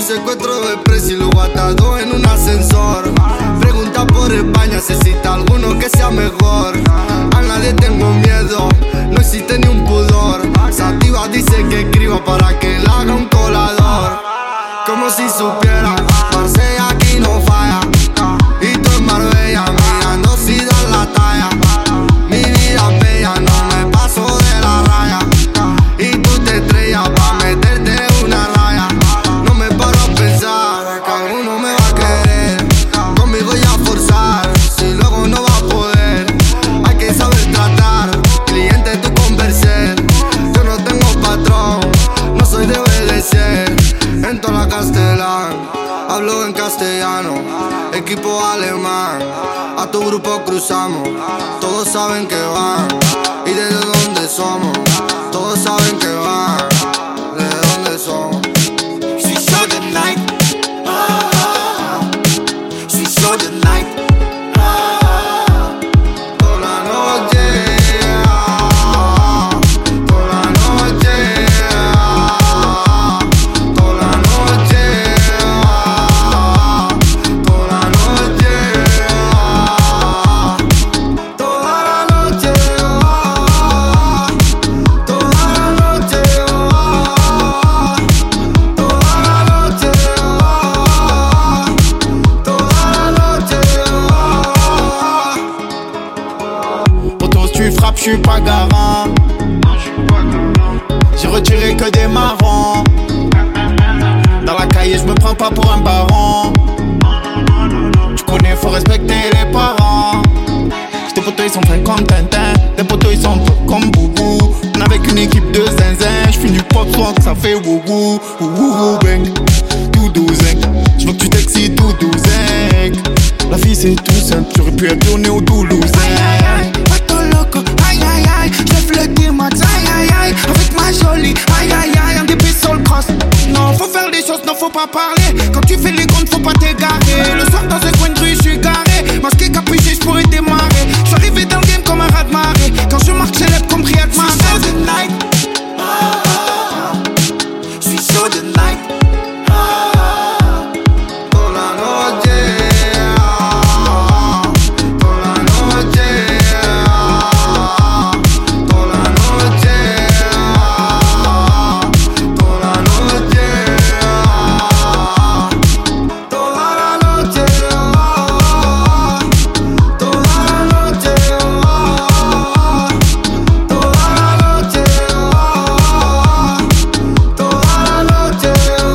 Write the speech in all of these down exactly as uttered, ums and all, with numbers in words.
secuestro de precio y luego atado en un ascensor. Pregunta por España, necesita alguno que sea mejor. A nadie tengo miedo, no existe ni un pudor. Sativa dice que escriba para que la haga un colador. Como si supiera, Marsella aquí no falla. Y tú en Marbella, mirando si dan la talla. Mi vida es bella, no me paso de la raya. Y tú te estrellas pa' meterte una raya. No me paro a pensar que alguno me va a querer. Conmigo ya forzar, si luego no va a poder. Hay que saber tratar, cliente tú convencer. Yo no tengo patrón, no soy de obedecer. Entro a la Castellán, hablo en castellano. Equipo alemán, a tu grupo cruzamos. Todos saben que van y de dónde somos. Todos saben que van, de dónde somos. She's so the night. Ah, she's so the night. Toda la noche, ah, toda la noche, ah, toda la noche, ah, toda la noche, ah, toda la noche, ah, toda la noche, ah, toda la noche, ah, toda la noche, ah. Poto, si tu frappes, je suis pas garant. J'ai retiré que des marrons. Dans la cahier, je me prends pas pour un baron. Tu connais, faut respecter les parents. Tes potos ils sont fins comme Tintin, tes potos ils sont top comme Boubou. On avec une équipe de zinzin, j'fuis du pop swag, ça fait wougou, wougou bang, tout douzingue. J'veux que tu t'excites tout douzingue. La vie c'est tout simple, j'aurais pu être tourné au Toulousain. Pato loco, aïe aïe aïe. J'lève le D-Max, aïe aïe aïe. Avec ma jolie, aïe aïe aïe. Un D P sur le cross. Non, faut faire des choses, non, faut pas parler. Quand tu fais les comptes, faut pas t'égarer. Le soir, dans un coin de rue, j'suis garé. Masqué, capuché, j'pourrais démarrer. J'suis arrivé dans le game comme un rat de marée. Quand je marque, j'élève comme Riyad Mahrez. She's so the night. Ah, she's so the night. Ah, Toda la noche, ah, toda la noche, ah, toda la noche, ah, toda la noche, ah, toda la noche, ah, toda la noche, ah, toda la noche, ah, toda la noche,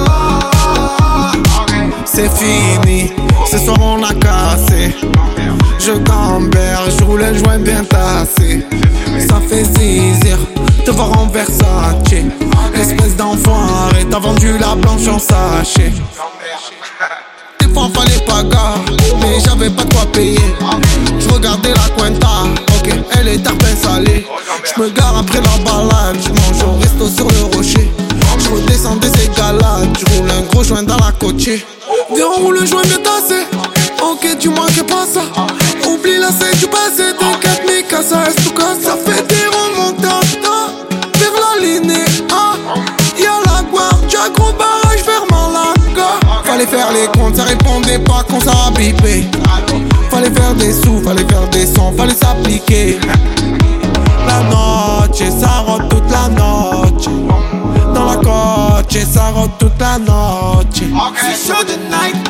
ah. c'est fini, ce soir on a cassé. Je gamberge, je roule le joint bien tassé. Ça fait zizir, te voir en Versace. Espèce d'enfoiré, t'as vendu la blanche en sachet. Des fois fallait pas gare, mais j'avais pas de quoi payer. Je regardais la cuenta, ok, elle est tarpin salée. Je me gare après la balade, je mange au resto sur le rocher. Je redescends des escalades, je roule un gros joint dans la côtier. Viens on roule le joint bien tassé. Ok, tu manques pas ça. Oublie la scène du passé, t'inquiète, mais casa est tout cas. Ça fait des remontades vers la ligne A. Y'a la guardia, gros barrage vers Malaga. Fallait faire les comptes, ça répondait pas quand ça a bipé. Fallait faire des sous, fallait faire des sons, fallait s'appliquer. La noche, ça rote toute la noche. Dans la coche, ça rote toute la noche. She's so the night.